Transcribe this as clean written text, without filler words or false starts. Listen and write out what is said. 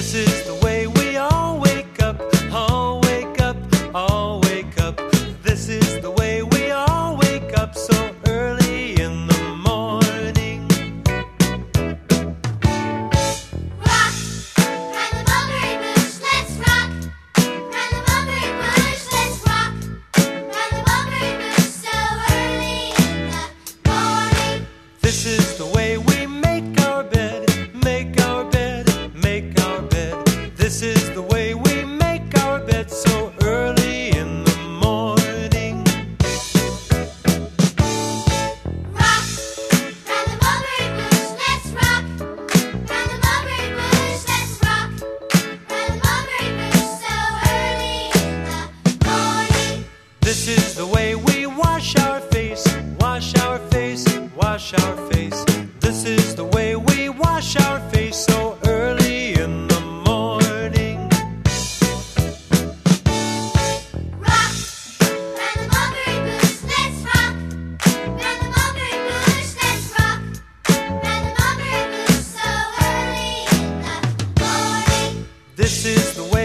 This is the way we all wake up, all wake up, all wake up. This is the way we all wake up so early in the morning. Rock, round the mulberry bush, let's rock. Round the mulberry bush, let's rock. Round the mulberry bush so early in the morning. This is the way we make our bed, make our bed, make our bed. This is the way we make our bed so early in the morning. Rock, round the mulberry bush, let's rock. Round the mulberry bush, let's rock. Round the mulberry bush so early in the morning. This is the way we wash our face, wash our face, wash our face. This is the way we wash our face so early in the morning. Rock, round the mulberry bush, let's rock. Round the mulberry bush, let's rock. Round the mulberry bush so early in the morning. This is the way